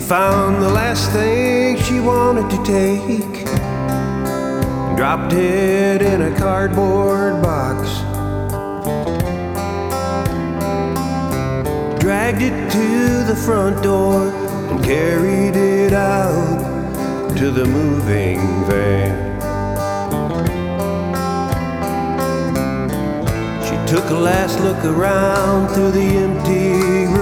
found the last thing she wanted to take, dropped it in a cardboard box, dragged it to the front door and carried it out to the moving van. She took a last look around through the empty